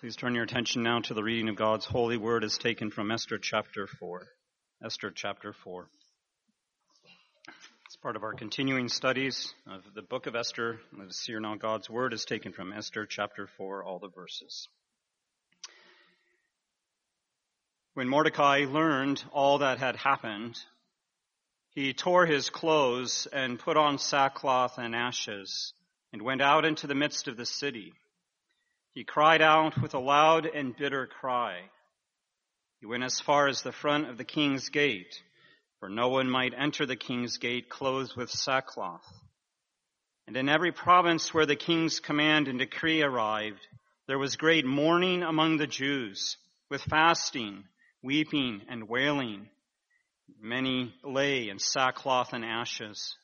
Please turn your attention now to the reading of God's holy word as taken from Esther chapter 4. Esther chapter 4. As part of our continuing studies of the book of Esther, let us hear now God's word is taken from Esther chapter 4, all the verses. When Mordecai learned all that had happened, he tore his clothes and put on sackcloth and ashes and went out into the midst of the city. He cried out with a loud and bitter cry. He went as far as the front of the king's gate, for no one might enter the king's gate clothed with sackcloth. And in every province where the king's command and decree arrived, there was great mourning among the Jews, with fasting, weeping, and wailing. Many lay in sackcloth and ashes.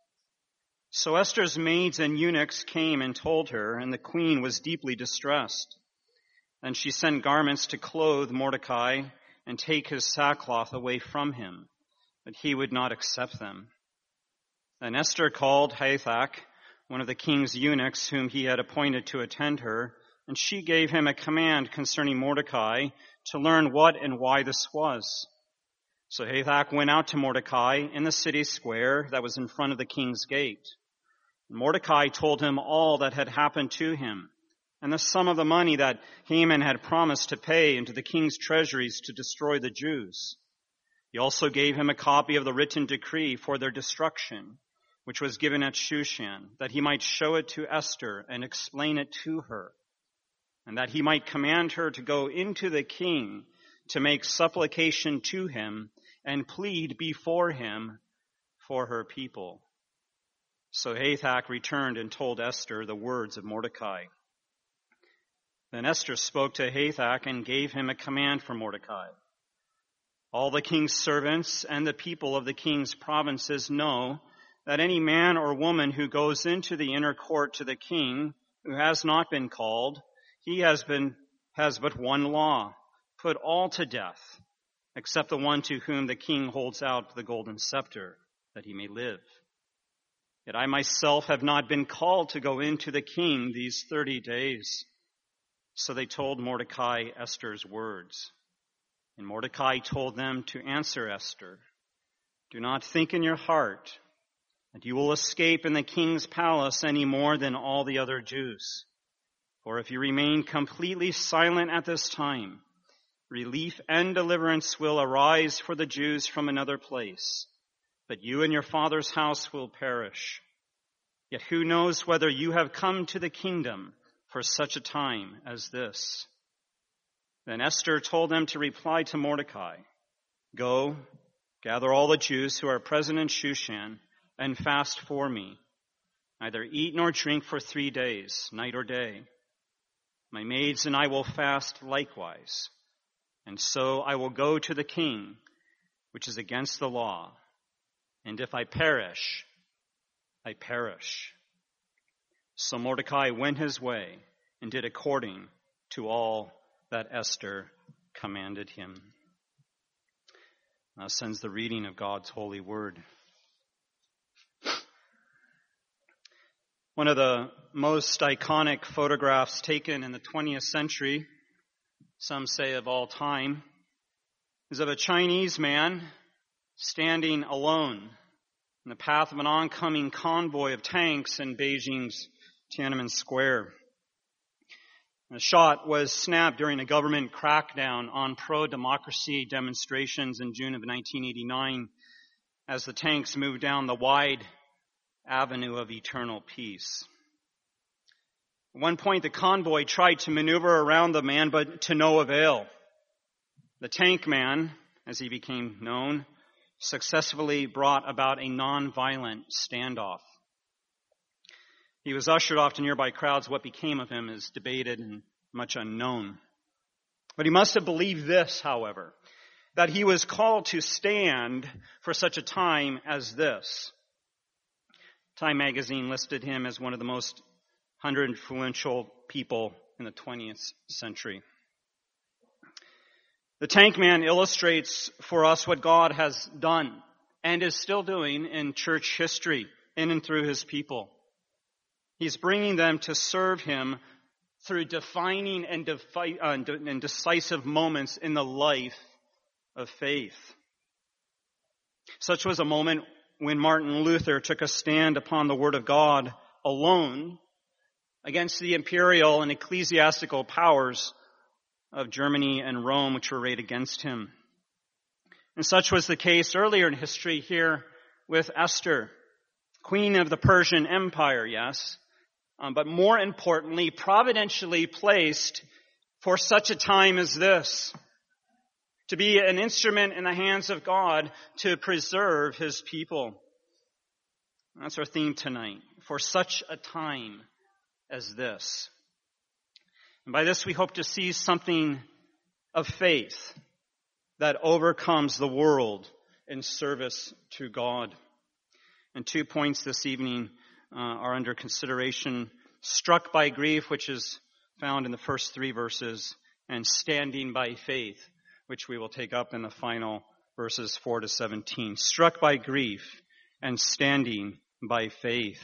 So Esther's maids and eunuchs came and told her, and the queen was deeply distressed. Then she sent garments to clothe Mordecai and take his sackcloth away from him, but he would not accept them. Then Esther called Hathach, one of the king's eunuchs whom he had appointed to attend her, and she gave him a command concerning Mordecai to learn what and why this was. So Hathach went out to Mordecai in the city square that was in front of the king's gate. Mordecai told him all that had happened to him, and the sum of the money that Haman had promised to pay into the king's treasuries to destroy the Jews. He also gave him a copy of the written decree for their destruction, which was given at Shushan, that he might show it to Esther and explain it to her, and that he might command her to go into the king to make supplication to him and plead before him for her people. So Hathach returned and told Esther the words of Mordecai. Then Esther spoke to Hathach and gave him a command for Mordecai. All the king's servants and the people of the king's provinces know that any man or woman who goes into the inner court to the king who has not been called, he has but one law: put all to death, except the one to whom the king holds out the golden scepter, that he may live. Yet I myself have not been called to go into the king these 30 days. So they told Mordecai Esther's words. And Mordecai told them to answer Esther, "Do not think in your heart that you will escape in the king's palace any more than all the other Jews. For if you remain completely silent at this time, relief and deliverance will arise for the Jews from another place. But you and your father's house will perish. Yet who knows whether you have come to the kingdom for such a time as this?" Then Esther told them to reply to Mordecai, "Go, gather all the Jews who are present in Shushan, and fast for me. Neither eat nor drink for 3 days, night or day. My maids and I will fast likewise. And so I will go to the king, which is against the law. And if I perish, I perish." So Mordecai went his way and did according to all that Esther commanded him. Now sends the reading of God's holy word. One of the most iconic photographs taken in the 20th century, some say of all time, is of a Chinese man standing alone in the path of an oncoming convoy of tanks in Beijing's Tiananmen Square. The shot was snapped during a government crackdown on pro-democracy demonstrations in June of 1989 as the tanks moved down the wide avenue of eternal peace. At one point, the convoy tried to maneuver around the man, but to no avail. The tank man, as he became known, successfully brought about a non-violent standoff. He was ushered off to nearby crowds. What became of him is debated and much unknown. But he must have believed this, however, that he was called to stand for such a time as this. Time magazine listed him as one of the most 100 influential people in the 20th century. The tank man illustrates for us what God has done and is still doing in church history in and through his people. He's bringing them to serve him through defining and decisive moments in the life of faith. Such was a moment when Martin Luther took a stand upon the Word of God alone against the imperial and ecclesiastical powers of Germany and Rome, which were arrayed against him. And such was the case earlier in history here with Esther, queen of the Persian Empire, yes, but more importantly, providentially placed for such a time as this, to be an instrument in the hands of God to preserve his people. That's our theme tonight, for such a time as this. And by this we hope to see something of faith that overcomes the world in service to God. And 2 points this evening are under consideration: struck by grief, which is found in the first 3 verses, and standing by faith, which we will take up in the final verses 4 to 17. Struck by grief and standing by faith.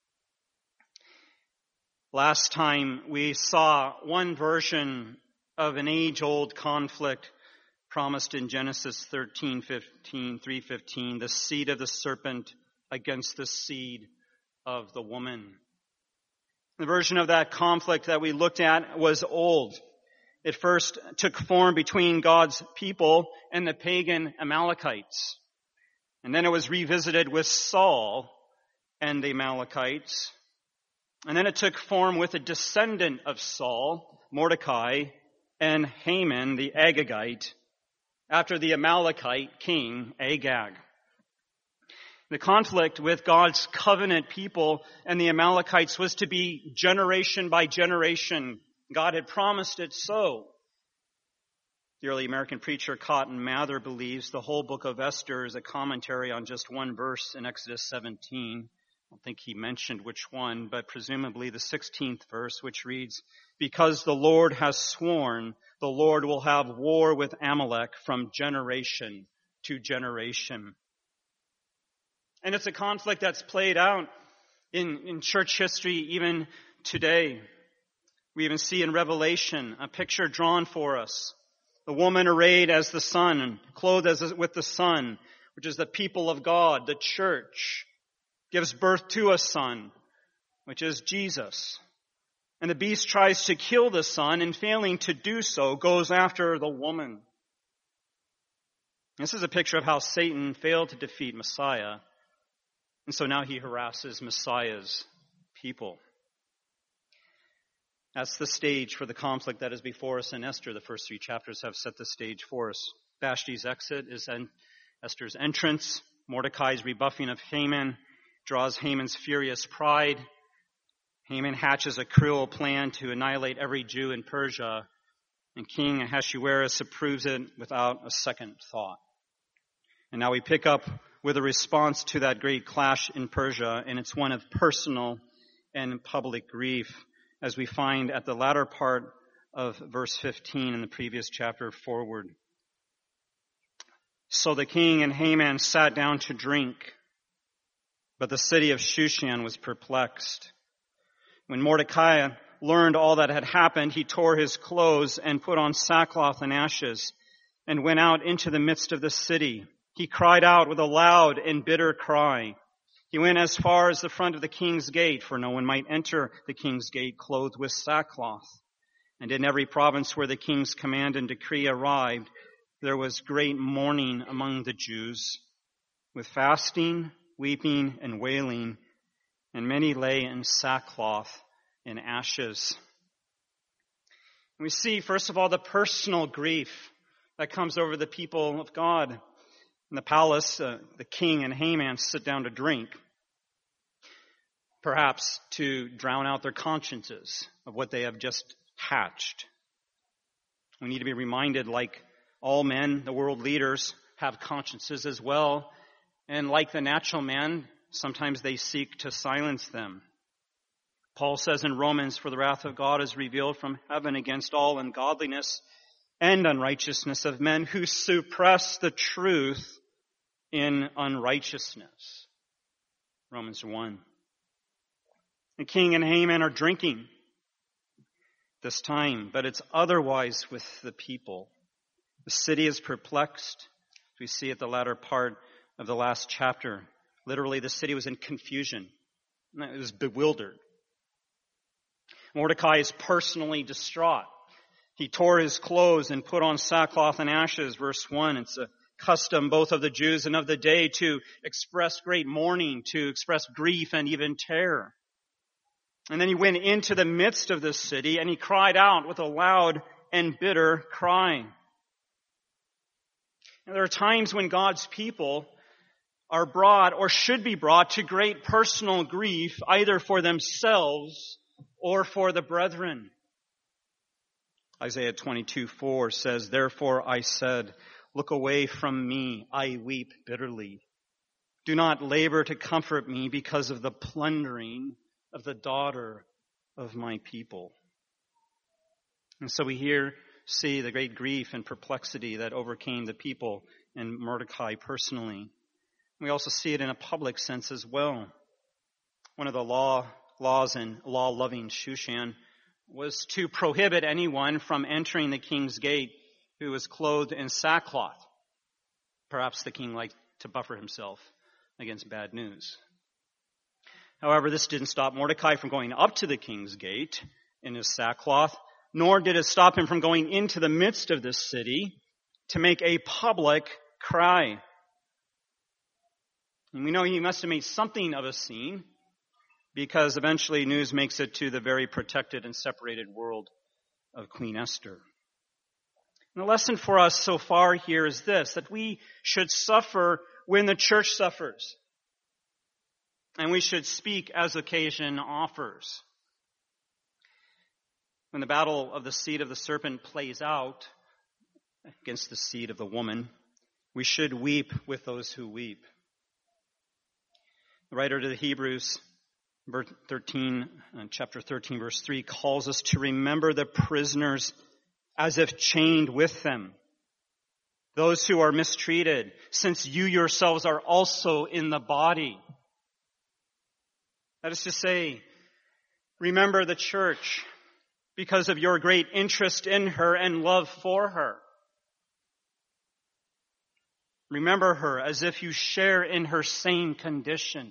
Last time we saw one version of an age-old conflict promised in Genesis 3:15, the seed of the serpent against the seed of the woman. The version of that conflict that we looked at was old. It first took form between God's people and the pagan Amalekites. And then it was revisited with Saul and the Amalekites. And then it took form with a descendant of Saul, Mordecai, and Haman, the Agagite, after the Amalekite king, Agag. The conflict with God's covenant people and the Amalekites was to be generation by generation. God had promised it so. The early American preacher Cotton Mather believes the whole book of Esther is a commentary on just one verse in Exodus 17. I don't think he mentioned which one, but presumably the 16th verse, which reads, "Because the Lord has sworn, the Lord will have war with Amalek from generation to generation." And it's a conflict that's played out in church history even today. We even see in Revelation a picture drawn for us. The woman arrayed as the sun and clothed with the sun, which is the people of God, the church, gives birth to a son, which is Jesus. And the beast tries to kill the son, and failing to do so, goes after the woman. This is a picture of how Satan failed to defeat Messiah, and so now he harasses Messiah's people. That's the stage for the conflict that is before us in Esther. The first 3 chapters have set the stage for us. Vashti's exit is Esther's entrance. Mordecai's rebuffing of Haman draws Haman's furious pride. Haman hatches a cruel plan to annihilate every Jew in Persia, and King Ahasuerus approves it without a second thought. And now we pick up with a response to that great clash in Persia, and it's one of personal and public grief, as we find at the latter part of verse 15 in the previous chapter forward. "So the king and Haman sat down to drink, but the city of Shushan was perplexed. When Mordecai learned all that had happened, he tore his clothes and put on sackcloth and ashes and went out into the midst of the city. He cried out with a loud and bitter cry. He went as far as the front of the king's gate, for no one might enter the king's gate clothed with sackcloth. And in every province where the king's command and decree arrived, there was great mourning among the Jews, with fasting, weeping, and wailing, and many lay in sackcloth and ashes." We see, first of all, the personal grief that comes over the people of God. In the palace, the king and Haman sit down to drink, perhaps to drown out their consciences of what they have just hatched. We need to be reminded, like all men, the world leaders have consciences as well, and like the natural man, sometimes they seek to silence them. Paul says in Romans, "For the wrath of God is revealed from heaven against all ungodliness and unrighteousness of men who suppress the truth in unrighteousness." Romans 1. The king and Haman are drinking. this time, but it's otherwise with the people. The city is perplexed. We see at the latter part of the last chapter. Literally, the city was in confusion. It was bewildered. Mordecai is personally distraught. He tore his clothes and put on sackcloth and ashes. Verse 1, it's a custom both of the Jews and of the day to express great mourning, to express grief and even terror. And then he went into the midst of the city and he cried out with a loud and bitter cry. And there are times when God's people are brought or should be brought to great personal grief, either for themselves or for the brethren. Isaiah 22:4 says, "Therefore I said, look away from me, I weep bitterly. Do not labor to comfort me because of the plundering of the daughter of my people." And so we here see the great grief and perplexity that overcame the people and Mordecai personally. We also see it in a public sense as well. One of the laws in law-loving Shushan was to prohibit anyone from entering the king's gate who was clothed in sackcloth. Perhaps the king liked to buffer himself against bad news. However, this didn't stop Mordecai from going up to the king's gate in his sackcloth, nor did it stop him from going into the midst of this city to make a public cry. And we know he must have made something of a scene, because eventually news makes it to the very protected and separated world of Queen Esther. And the lesson for us so far here is this, that we should suffer when the church suffers. And we should speak as occasion offers. When the battle of the seed of the serpent plays out against the seed of the woman, we should weep with those who weep. The writer to the Hebrews, chapter 13, verse 3, calls us to remember the prisoners as if chained with them, those who are mistreated, since you yourselves are also in the body. That is to say, remember the church because of your great interest in her and love for her. Remember her as if you share in her same condition.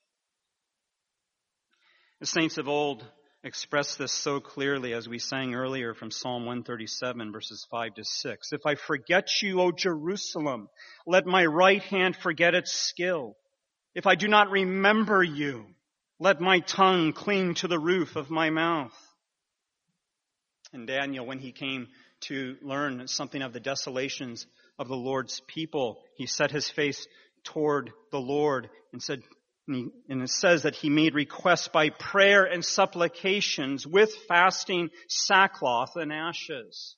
The saints of old expressed this so clearly as we sang earlier from Psalm 137, verses 5 to 6. If I forget you, O Jerusalem, let my right hand forget its skill. If I do not remember you, let my tongue cling to the roof of my mouth. And Daniel, when he came to learn something of the desolations of the Lord's people, he set his face toward the Lord and said, and it says that he made requests by prayer and supplications with fasting, sackcloth, and ashes.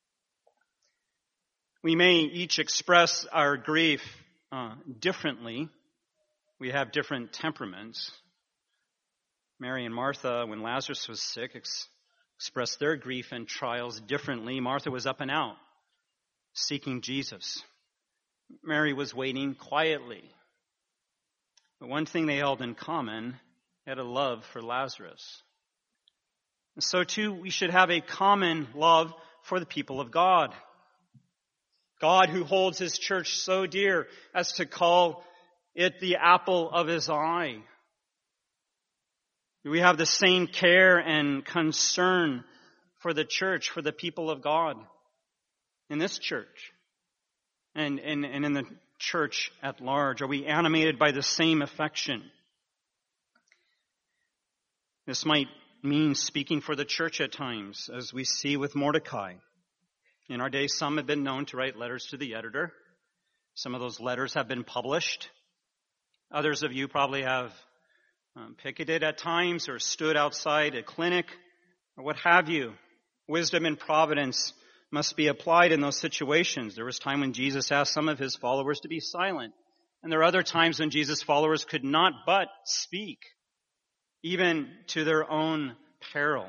We may each express our grief differently. We have different temperaments. Mary and Martha, when Lazarus was sick, expressed their grief and trials differently. Martha was up and out, seeking Jesus. Mary was waiting quietly. But one thing they held in common, they had a love for Lazarus. And so too, we should have a common love for the people of God. God who holds his church so dear as to call it the apple of his eye. We have the same care and concern for the church, for the people of God in this church and in the church at large. Are we animated by the same affection? This might mean speaking for the church at times, as we see with Mordecai. In our day, some have been known to write letters to the editor. Some of those letters have been published. Others of you probably have picketed at times or stood outside a clinic or what have you. Wisdom and providence must be applied in those situations. There was time when Jesus asked some of his followers to be silent. And there are other times when Jesus' followers could not but speak, even to their own peril.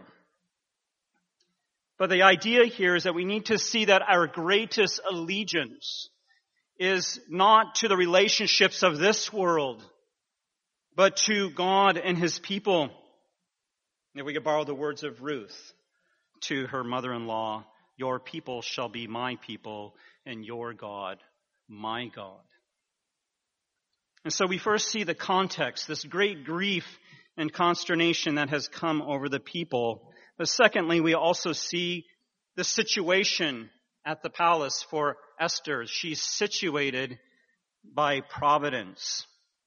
But the idea here is that we need to see that our greatest allegiance is not to the relationships of this world, but to God and his people. If we could borrow the words of Ruth, to her mother-in-law, "Your people shall be my people, and your God, my God." And so we first see the context, this great grief and consternation that has come over the people. But secondly, we also see the situation at the palace for Esther. She's situated by providence.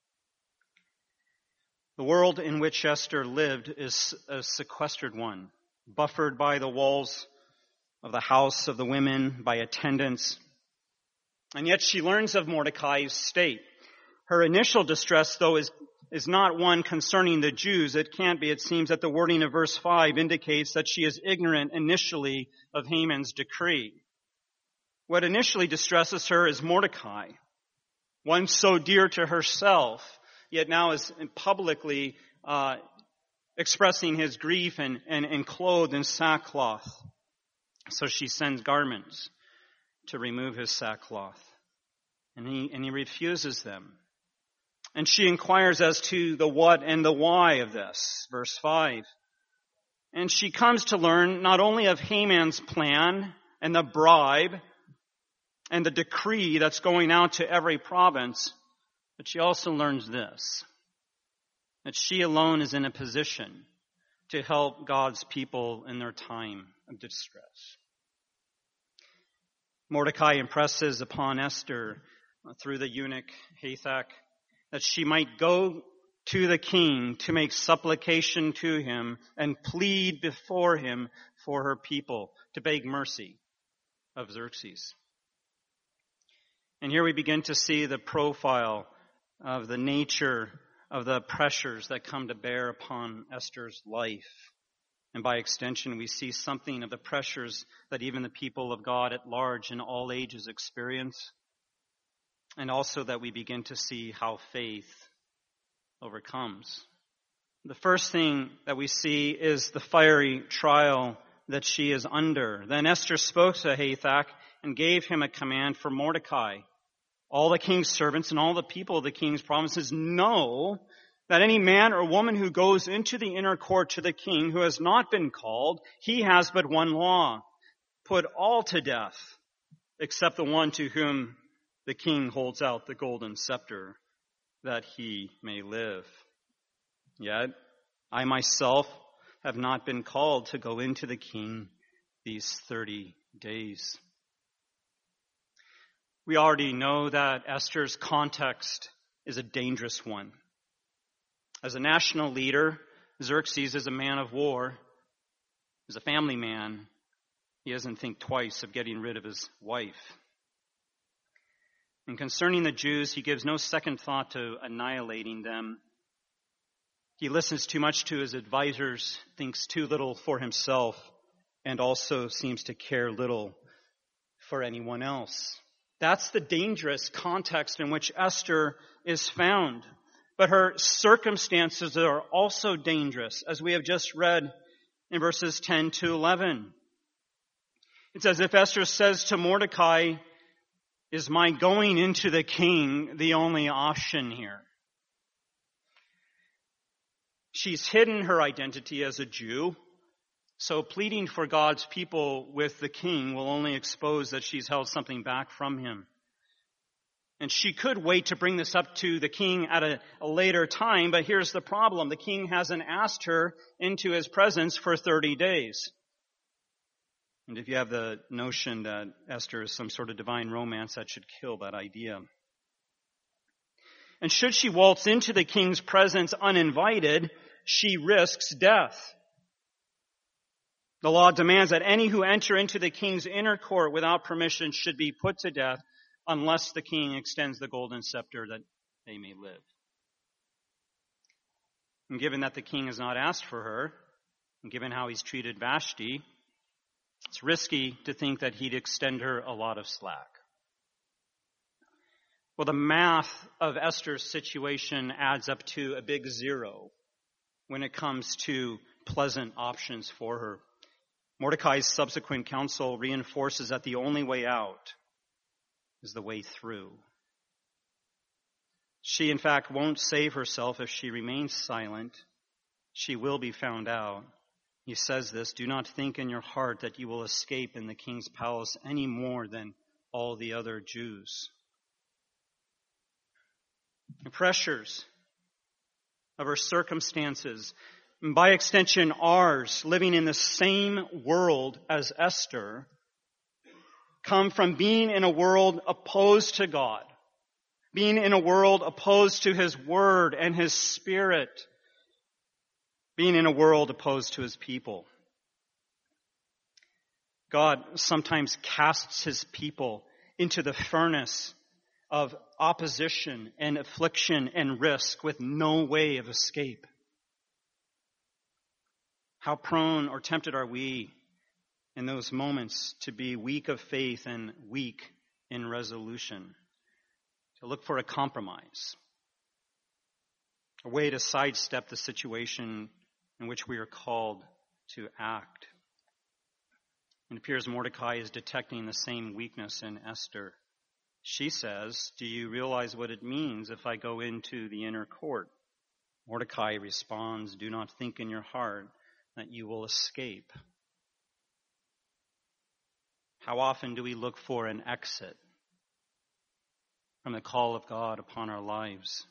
The world in which Esther lived is a sequestered one, buffered by the walls of the house of the women, by attendants. And yet she learns of Mordecai's state. Her initial distress, though, is not one concerning the Jews. It can't be. It seems that the wording of verse 5 indicates that she is ignorant initially of Haman's decree. What initially distresses her is Mordecai, one so dear to herself, yet now is publicly expressing his grief and clothed in sackcloth. So she sends garments to remove his sackcloth. And he refuses them. And she inquires as to the what and the why of this, verse 5. And she comes to learn not only of Haman's plan and the bribe and the decree that's going out to every province, but she also learns this, that she alone is in a position to help God's people in their time of distress. Mordecai impresses upon Esther through the eunuch Hathach that she might go to the king to make supplication to him and plead before him for her people, to beg mercy of Xerxes. And here we begin to see the profile of the nature of the pressures that come to bear upon Esther's life. And by extension, we see something of the pressures that even the people of God at large in all ages experience. And also that we begin to see how faith overcomes. The first thing that we see is the fiery trial that she is under. Then Esther spoke to Hathach and gave him a command for Mordecai. All the king's servants and all the people of the king's provinces know that any man or woman who goes into the inner court to the king who has not been called, he has but one law: put all to death, except the one to whom the king holds out the golden scepter, that he may live. Yet I myself have not been called to go into the king these 30 days. We already know that Esther's context is a dangerous one. As a national leader, Xerxes is a man of war. As a family man, he doesn't think twice of getting rid of his wife. And concerning the Jews, he gives no second thought to annihilating them. He listens too much to his advisors, thinks too little for himself, and also seems to care little for anyone else. That's the dangerous context in which Esther is found. But her circumstances are also dangerous, as we have just read in verses 10 to 11. It's as if Esther says to Mordecai, "Is my going into the king the only option here?" She's hidden her identity as a Jew, so pleading for God's people with the king will only expose that she's held something back from him. And she could wait to bring this up to the king at a later time, but here's the problem. The king hasn't asked her into his presence for 30 days. And if you have the notion that Esther is some sort of divine romance, that should kill that idea. And should she waltz into the king's presence uninvited, she risks death. The law demands that any who enter into the king's inner court without permission should be put to death unless the king extends the golden scepter that they may live. And given that the king has not asked for her, and given how he's treated Vashti, it's risky to think that he'd extend her a lot of slack. Well, the math of Esther's situation adds up to a big zero when it comes to pleasant options for her. Mordecai's subsequent counsel reinforces that the only way out is the way through. She, in fact, won't save herself if she remains silent. She will be found out, He says this, "Do not think in your heart that you will escape in the king's palace any more than all the other Jews." The pressures of our circumstances, and by extension ours, living in the same world as Esther, come from being in a world opposed to God, being in a world opposed to His Word and His Spirit, being in a world opposed to His people. God sometimes casts His people into the furnace of opposition and affliction and risk with no way of escape. How prone or tempted are we in those moments to be weak of faith and weak in resolution, to look for a compromise, a way to sidestep the situation in which we are called to act. It appears Mordecai is detecting the same weakness in Esther. She says, "Do you realize what it means if I go into the inner court?" Mordecai responds, "Do not think in your heart that you will escape." How often do we look for an exit from the call of God upon our lives?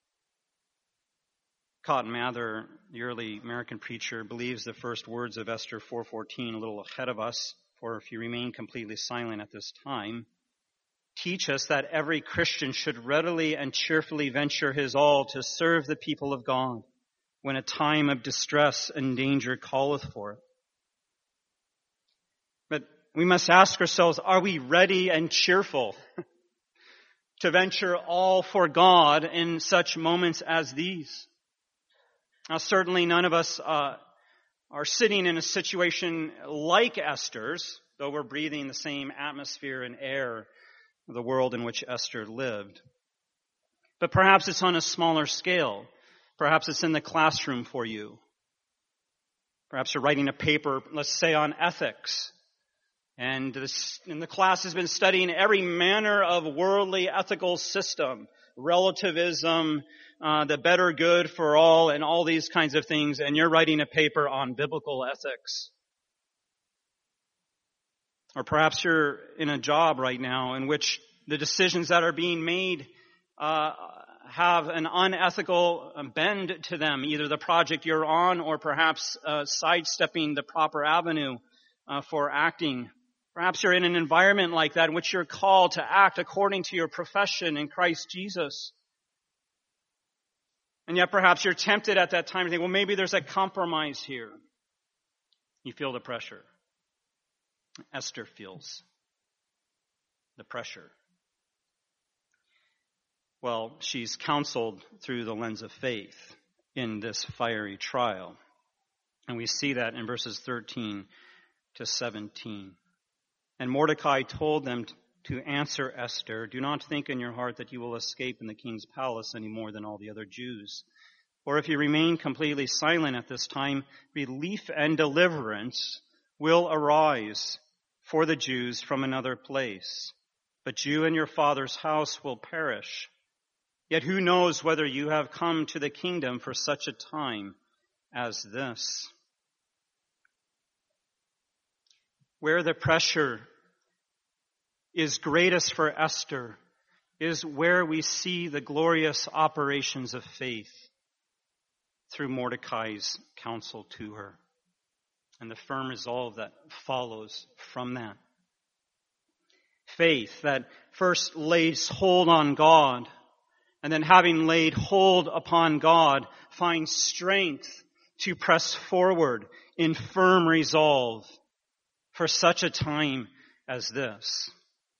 Cotton Mather, the early American preacher, believes the first words of Esther 4:14, a little ahead of us, "For if you remain completely silent at this time," teach us that every Christian should readily and cheerfully venture his all to serve the people of God when a time of distress and danger calleth for it. But we must ask ourselves, are we ready and cheerful to venture all for God in such moments as these? Now, certainly none of us are sitting in a situation like Esther's, though we're breathing the same atmosphere and air of the world in which Esther lived. But perhaps it's on a smaller scale. Perhaps it's in the classroom for you. Perhaps you're writing a paper, let's say, on ethics. And the class has been studying every manner of worldly ethical system, relativism, the better good for all, and all these kinds of things. And you're writing a paper on biblical ethics. Or perhaps you're in a job right now in which the decisions that are being made have an unethical bend to them, either the project you're on or perhaps sidestepping the proper avenue for acting. Perhaps you're in an environment like that in which you're called to act according to your profession in Christ Jesus. And yet perhaps you're tempted at that time to think, well, maybe there's a compromise here. You feel the pressure. Esther feels the pressure. Well, she's counseled through the lens of faith in this fiery trial. And we see that in verses 13 to 17. "And Mordecai told them to answer Esther, 'Do not think in your heart that you will escape in the king's palace any more than all the other Jews. For if you remain completely silent at this time, relief and deliverance will arise for the Jews from another place. But you and your father's house will perish. Yet who knows whether you have come to the kingdom for such a time as this?'" Where the pressure is greatest for Esther is where we see the glorious operations of faith through Mordecai's counsel to her, and the firm resolve that follows from that. Faith that first lays hold on God, and then having laid hold upon God, finds strength to press forward in firm resolve for such a time as this.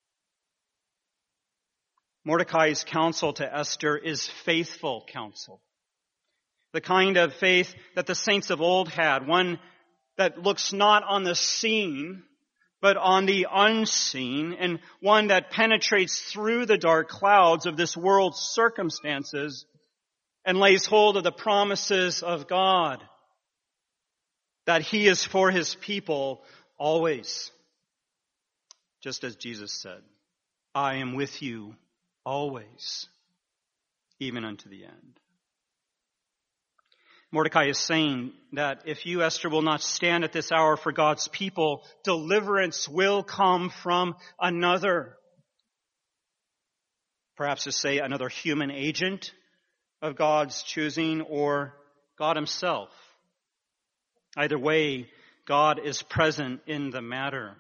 Mordecai's counsel to Esther is faithful counsel. The kind of faith that the saints of old had, one that looks not on the seen, but on the unseen, and one that penetrates through the dark clouds of this world's circumstances and lays hold of the promises of God, that He is for His people always. Just as Jesus said, "I am with you always, even unto the end." Mordecai is saying that if you, Esther, will not stand at this hour for God's people, deliverance will come from another. Perhaps to say another human agent of God's choosing, or God himself. Either way, God is present in the matter.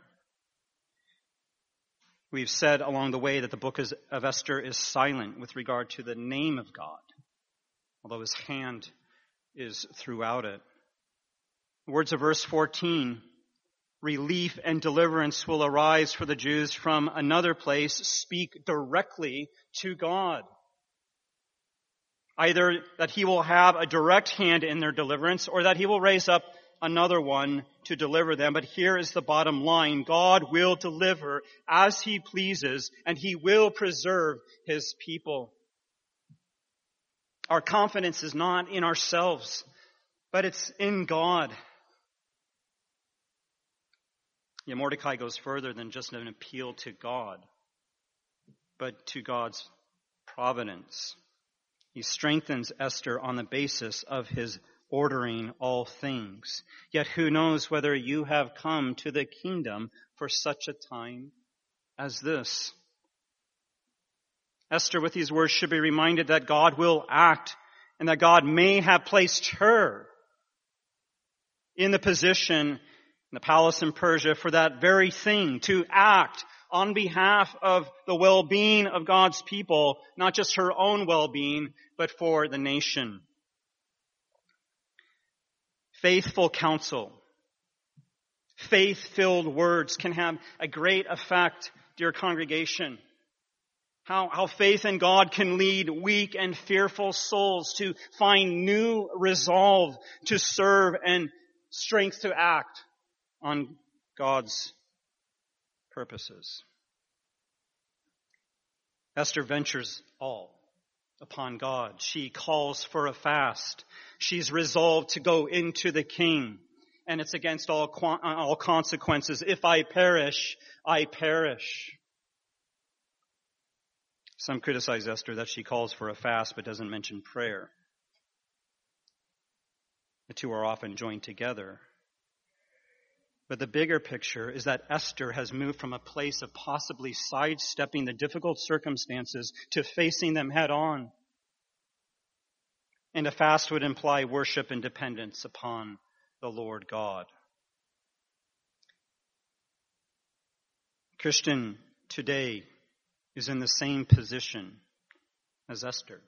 We've said along the way that the book of Esther is silent with regard to the name of God, although his hand is throughout it. The words of verse 14, relief and deliverance will arise for the Jews from another place, speak directly to God. Either that he will have a direct hand in their deliverance, or that he will raise up another one to deliver them. But here is the bottom line. God will deliver as he pleases, and he will preserve his people. Our confidence is not in ourselves, but it's in God. Yet Mordecai goes further than just an appeal to God, but to God's providence. He strengthens Esther on the basis of his ordering all things. Yet who knows whether you have come to the kingdom for such a time as this? Esther, with these words, should be reminded that God will act and that God may have placed her in the position in the palace in Persia for that very thing, to act on behalf of the well-being of God's people, not just her own well-being, but for the nation. Faithful counsel, faith-filled words can have a great effect, dear congregation. How faith in God can lead weak and fearful souls to find new resolve to serve and strength to act on God's purposes. Esther ventures all upon God. She calls for a fast. She's resolved to go into the king. And it's against all consequences. If I perish, I perish. Some criticize Esther that she calls for a fast but doesn't mention prayer. The two are often joined together. But the bigger picture is that Esther has moved from a place of possibly sidestepping the difficult circumstances to facing them head on. And a fast would imply worship and dependence upon the Lord God. Christian today is in the same position as Esther.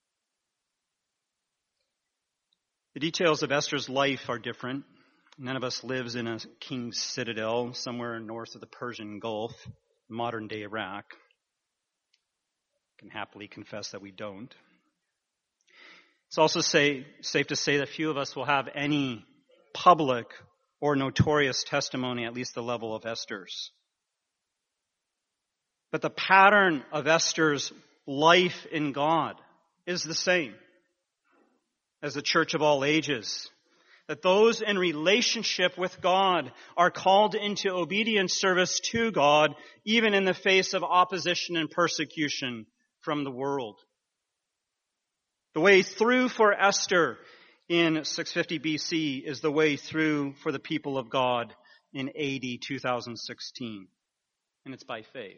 The details of Esther's life are different. None of us lives in a king's citadel somewhere north of the Persian Gulf, modern-day Iraq. I can happily confess that we don't. It's also safe to say that few of us will have any public or notorious testimony, at least the level of Esther's. But the pattern of Esther's life in God is the same as the church of all ages. That those in relationship with God are called into obedient service to God, even in the face of opposition and persecution from the world. The way through for Esther in 650 BC is the way through for the people of God in AD 2016. And it's by faith.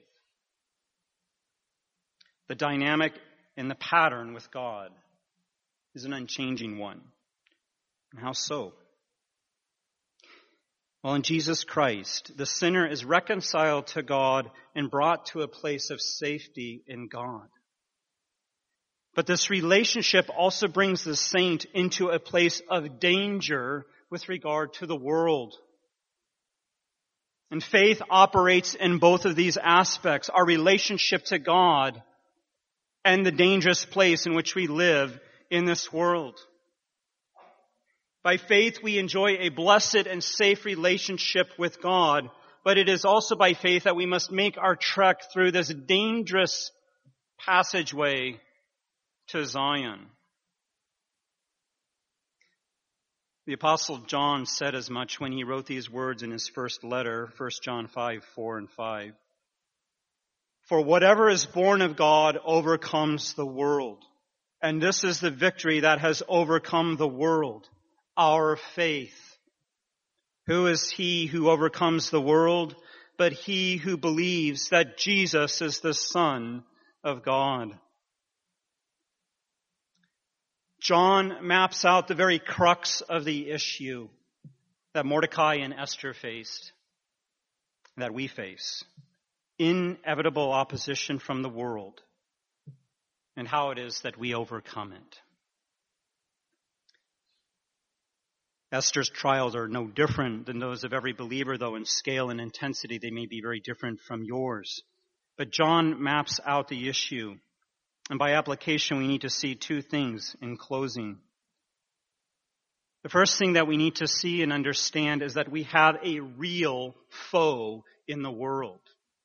The dynamic and the pattern with God is an unchanging one. And how so? Well, in Jesus Christ, the sinner is reconciled to God and brought to a place of safety in God. But this relationship also brings the saint into a place of danger with regard to the world. And faith operates in both of these aspects, our relationship to God and the dangerous place in which we live in this world. By faith, we enjoy a blessed and safe relationship with God, but it is also by faith that we must make our trek through this dangerous passageway to Zion. The Apostle John said as much when he wrote these words in his first letter, 1 John 5:4 and 5. For whatever is born of God overcomes the world. And this is the victory that has overcome the world, our faith. Who is he who overcomes the world but he who believes that Jesus is the Son of God? John maps out the very crux of the issue that Mordecai and Esther faced, that we face. Inevitable opposition from the world, and how it is that we overcome it. Esther's trials are no different than those of every believer, though in scale and intensity they may be very different from yours. But John maps out the issue, and by application we need to see two things in closing. The first thing that we need to see and understand is that we have a real foe in the world.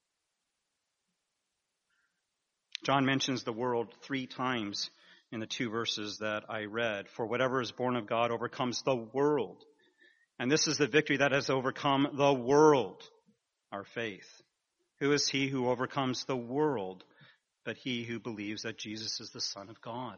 John mentions the world 3 times in the 2 verses that I read. For whatever is born of God overcomes the world. And this is the victory that has overcome the world, our faith. Who is he who overcomes the world but he who believes that Jesus is the Son of God?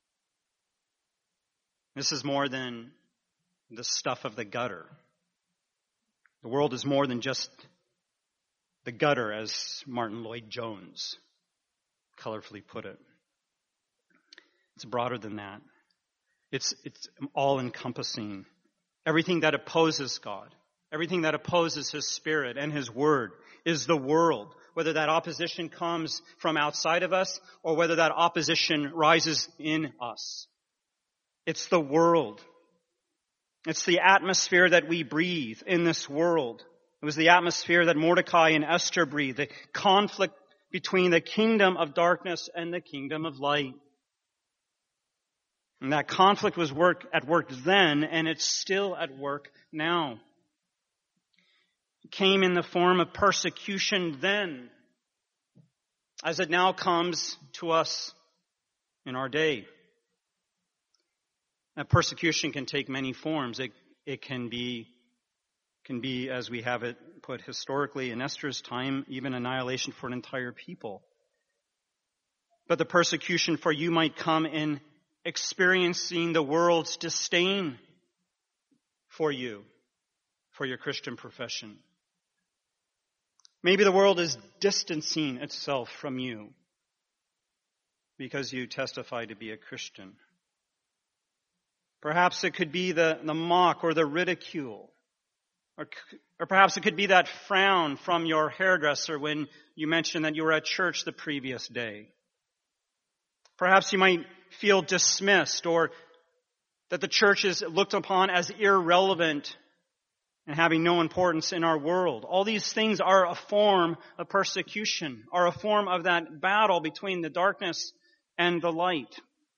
This is more than the stuff of the gutter. The world is more than just the gutter, as Martin Lloyd-Jones colorfully put it. It's broader than that. It's all-encompassing. Everything that opposes God, everything that opposes His Spirit and His Word is the world, whether that opposition comes from outside of us or whether that opposition rises in us. It's the world. It's the atmosphere that we breathe in this world. It was the atmosphere that Mordecai and Esther breathed, the conflict between the kingdom of darkness and the kingdom of light. And that conflict was at work then, and it's still at work now. It came in the form of persecution then, as it now comes to us in our day. That persecution can take many forms. It can be, as we have it put historically in Esther's time, even annihilation for an entire people. But the persecution for you might come in experiencing the world's disdain for you, for your Christian profession. Maybe the world is distancing itself from you because you testify to be a Christian. Perhaps it could be the mock or the ridicule. Or perhaps it could be that frown from your hairdresser when you mentioned that you were at church the previous day. Perhaps you might feel dismissed or that the church is looked upon as irrelevant and having no importance in our world. All these things are a form of persecution, are a form of that battle between the darkness and the light.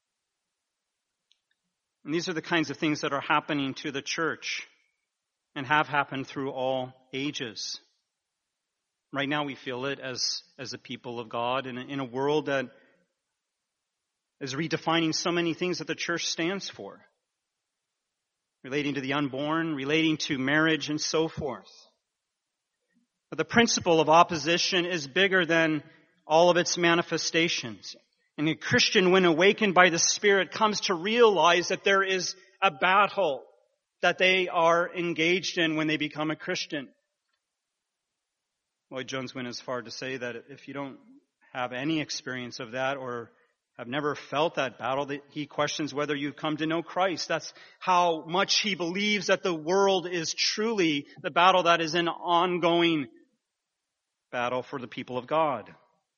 And these are the kinds of things that are happening to the church and have happened through all ages. Right now we feel it as a people of God in a world that is redefining so many things that the church stands for, relating to the unborn, relating to marriage, and so forth. But the principle of opposition is bigger than all of its manifestations. And a Christian, when awakened by the Spirit, comes to realize that there is a battle that they are engaged in when they become a Christian. Lloyd-Jones went as far to say that if you don't have any experience of that or have never felt that battle, that he questions whether you've come to know Christ. That's how much he believes that the world is truly the battle that is an ongoing battle for the people of God.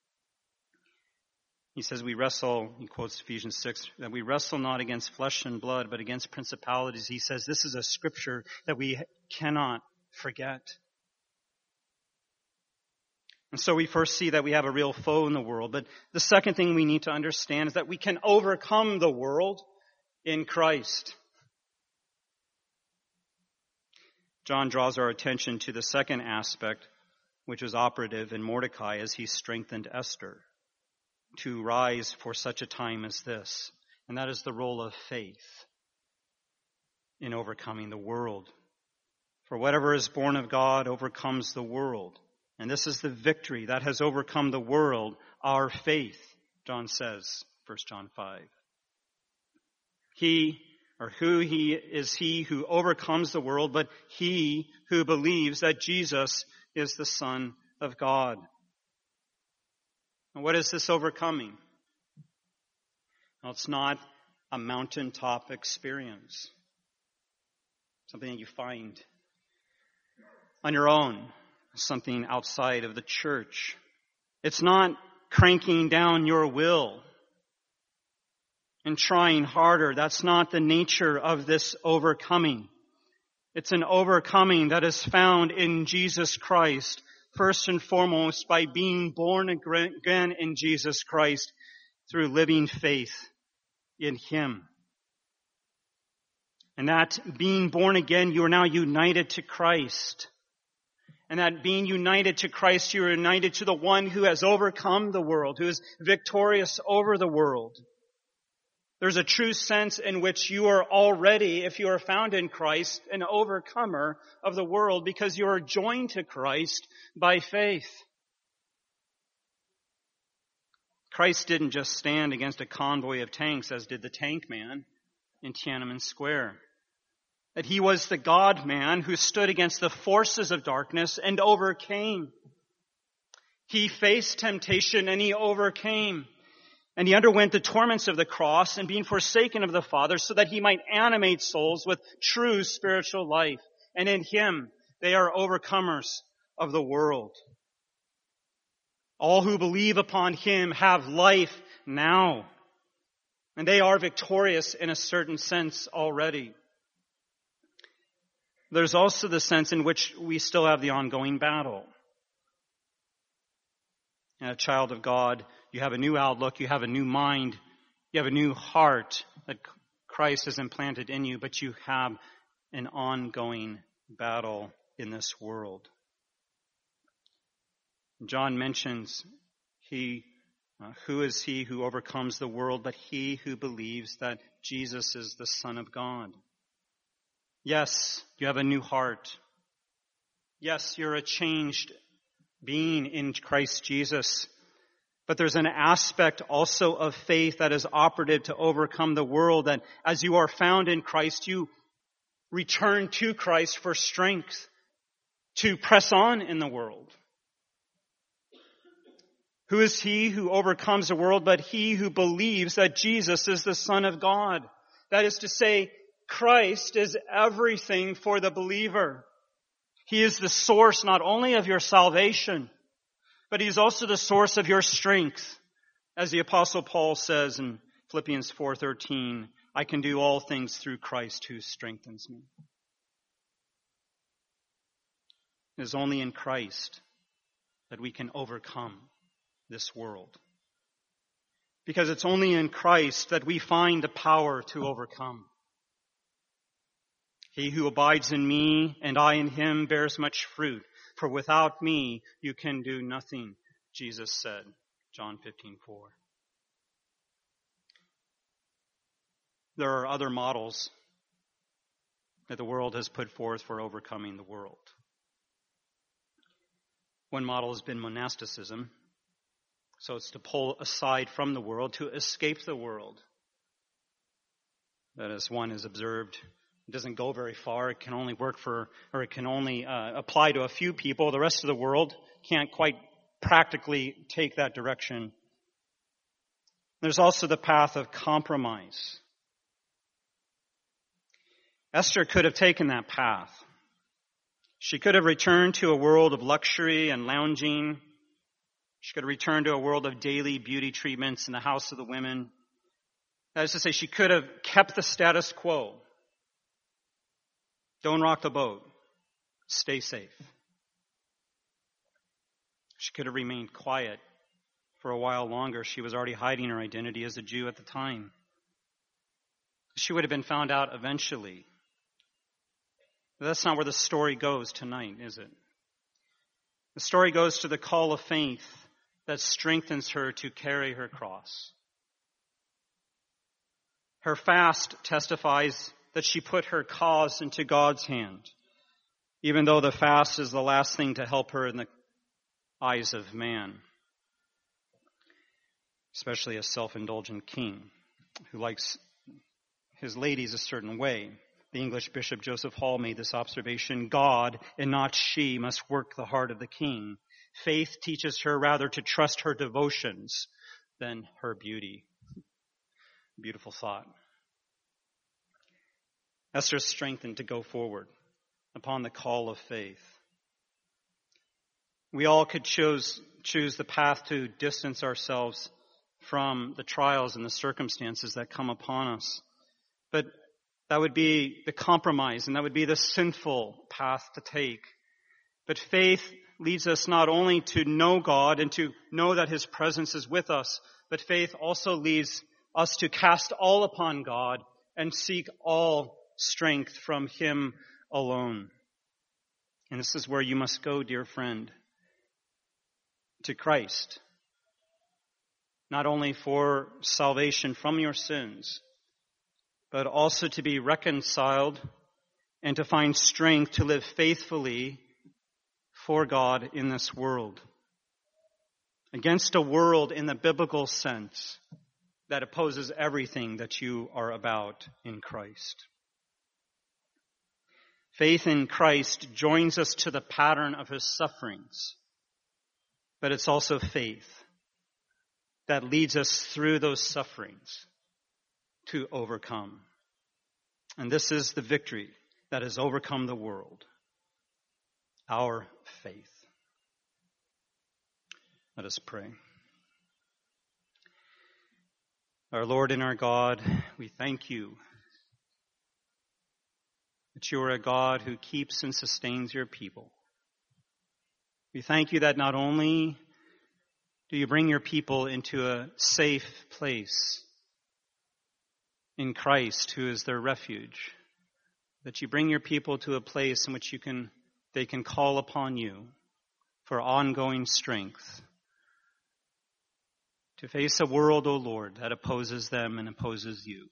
He says we wrestle, he quotes Ephesians 6, that we wrestle not against flesh and blood, but against principalities. He says this is a scripture that we cannot forget. And so we first see that we have a real foe in the world. But the second thing we need to understand is that we can overcome the world in Christ. John draws our attention to the second aspect, which was operative in Mordecai as he strengthened Esther to rise for such a time as this. And that is the role of faith in overcoming the world. For whatever is born of God overcomes the world. And this is the victory that has overcome the world, our faith, John says, 1 John 5. he who overcomes the world, but he who believes that Jesus is the Son of God. And what is this overcoming? Well, it's not a mountaintop experience, something that you find on your own, something outside of the church. It's not cranking down your will and trying harder. That's not the nature of this overcoming. It's an overcoming that is found in Jesus Christ, first and foremost by being born again in Jesus Christ through living faith in Him. And that being born again, you are now united to Christ. And that being united to Christ, you are united to the one who has overcome the world, who is victorious over the world. There's a true sense in which you are already, if you are found in Christ, an overcomer of the world because you are joined to Christ by faith. Christ didn't just stand against a convoy of tanks as did the tank man in Tiananmen Square. That He was the God-man who stood against the forces of darkness and overcame. He faced temptation and He overcame. And He underwent the torments of the cross and being forsaken of the Father so that He might animate souls with true spiritual life. And in Him, they are overcomers of the world. All who believe upon Him have life now. And they are victorious in a certain sense already. There's also the sense in which we still have the ongoing battle. And a child of God, you have a new outlook, you have a new mind, you have a new heart that Christ has implanted in you, but you have an ongoing battle in this world. John mentions who is he who overcomes the world, but he who believes that Jesus is the Son of God. Yes, you have a new heart. Yes, you're a changed being in Christ Jesus. But there's an aspect also of faith that is operative to overcome the world. That as you are found in Christ, you return to Christ for strength to press on in the world. Who is he who overcomes the world but he who believes that Jesus is the Son of God? That is to say, Christ is everything for the believer. He is the source not only of your salvation, but He is also the source of your strength. As the Apostle Paul says in Philippians 4:13, I can do all things through Christ who strengthens me. It is only in Christ that we can overcome this world. Because it's only in Christ that we find the power to overcome. He who abides in me and I in him bears much fruit. For without me you can do nothing, Jesus said, John 15:4. There are other models that the world has put forth for overcoming the world. One model has been monasticism. So it's to pull aside from the world, to escape the world. That as one has observed, it doesn't go very far. It can only it can only apply to a few people. The rest of the world can't quite practically take that direction. There's also the path of compromise. Esther could have taken that path. She could have returned to a world of luxury and lounging. She could have returned to a world of daily beauty treatments in the house of the women. That is to say, she could have kept the status quo. Don't rock the boat. Stay safe. She could have remained quiet for a while longer. She was already hiding her identity as a Jew at the time. She would have been found out eventually. But that's not where the story goes tonight, is it? The story goes to the call of faith that strengthens her to carry her cross. Her fast testifies that she put her cause into God's hand, even though the fast is the last thing to help her in the eyes of man, especially a self-indulgent king who likes his ladies a certain way. The English Bishop Joseph Hall made this observation: God, and not she, must work the heart of the king. Faith teaches her rather to trust her devotions than her beauty. Beautiful thought. Esther is strengthened to go forward upon the call of faith. We all could choose the path to distance ourselves from the trials and the circumstances that come upon us. But that would be the compromise, and that would be the sinful path to take. But faith leads us not only to know God and to know that his presence is with us, but faith also leads us to cast all upon God and seek all strength from him alone. And this is where you must go, dear friend, to Christ. Not only for salvation from your sins, but also to be reconciled and to find strength to live faithfully for God in this world. Against a world in the biblical sense that opposes everything that you are about in Christ. Faith in Christ joins us to the pattern of his sufferings, but it's also faith that leads us through those sufferings to overcome. And this is the victory that has overcome the world. Our faith. Let us pray. Our Lord and our God, we thank you that you are a God who keeps and sustains your people. We thank you that not only do you bring your people into a safe place in Christ, who is their refuge, that you bring your people to a place in which they can call upon you for ongoing strength to face a world, O Lord, that opposes them and opposes you.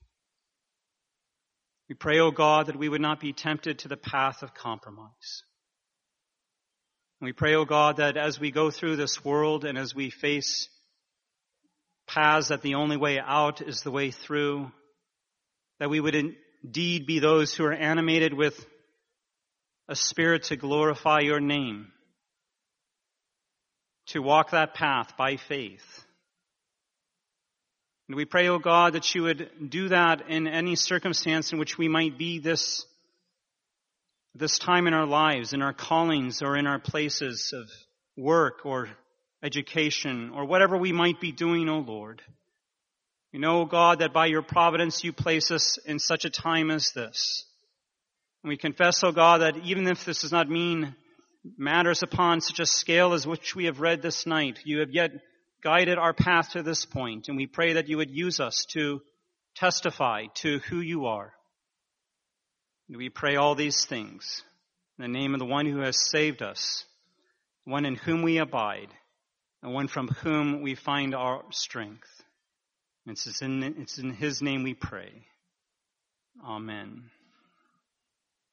We pray, O God, that we would not be tempted to the path of compromise. We pray, O God, that as we go through this world and as we face paths that the only way out is the way through, that we would indeed be those who are animated with a spirit to glorify your name, to walk that path by faith. And we pray, O God, that you would do that in any circumstance in which we might be this time in our lives, in our callings, or in our places of work or education, or whatever we might be doing, O Lord. We know, O God, that by your providence you place us in such a time as this. And we confess, O God, that even if this does not mean matters upon such a scale as which we have read this night, you have yet guided our path to this point, and we pray that you would use us to testify to who you are. And we pray all these things in the name of the one who has saved us, one in whom we abide, and one from whom we find our strength. It's in his name we pray. Amen.